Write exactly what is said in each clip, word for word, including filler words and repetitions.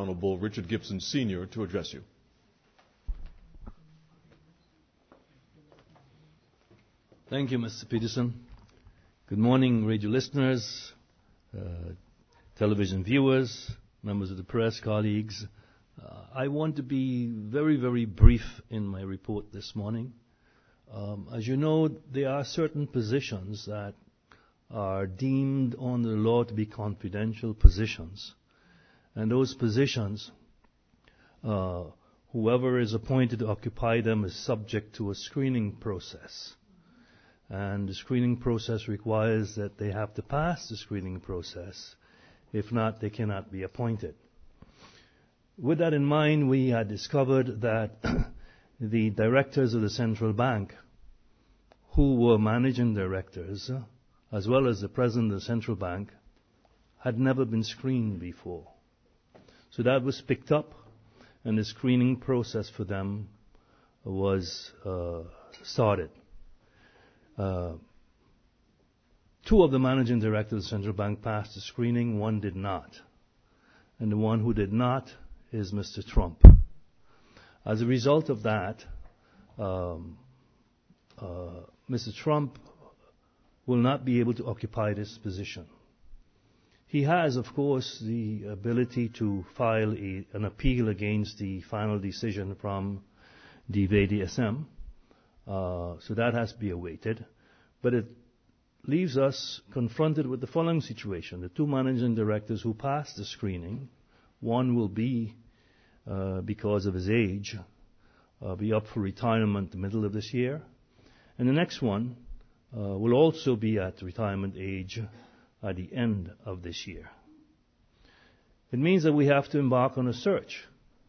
Honorable Richard Gibson, Senior to address you. Thank you, Mister Peterson. Good morning, radio listeners, uh, television viewers, members of the press, colleagues. Uh, I want to be very, very brief in my report this morning. Um, as you know, there are certain positions that are deemed under the law to be confidential positions. And those positions, uh, whoever is appointed to occupy them is subject to a screening process. And the screening process requires that they have to pass the screening process. If not, they cannot be appointed. With that in mind, we had discovered that the directors of the central bank, who were managing directors, as well as the president of the central bank, had never been screened before. So that was picked up, and the screening process for them was uh, started. Uh, two of the managing directors of the central bank passed the screening, one did not. And the one who did not is Mister Trump. As a result of that, um, uh, Mister Trump will not be able to occupy this position. He has, of course, the ability to file a, an appeal against the final decision from the V D S M. Uh, so that has to be awaited. But it leaves us confronted with the following situation. The two managing directors who passed the screening, one will be, uh, because of his age, uh, be up for retirement the middle of this year. And the next one uh, will also be at retirement age at the end of this year. It means that we have to embark on a search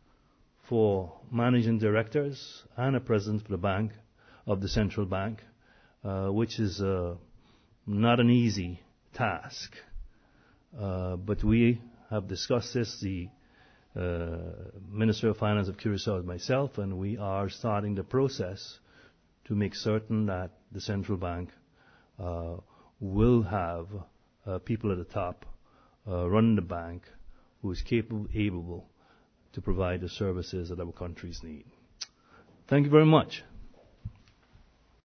for managing directors and a president for the bank, of the central bank, uh, which is uh, not an easy task. Uh, but we have discussed this, the uh, Minister of Finance of Curacao and myself, and we are starting the process to make certain that the central bank uh, will have uh, people at the top uh, running the bank who is capable, able to provide the services that our countries need. Thank you very much.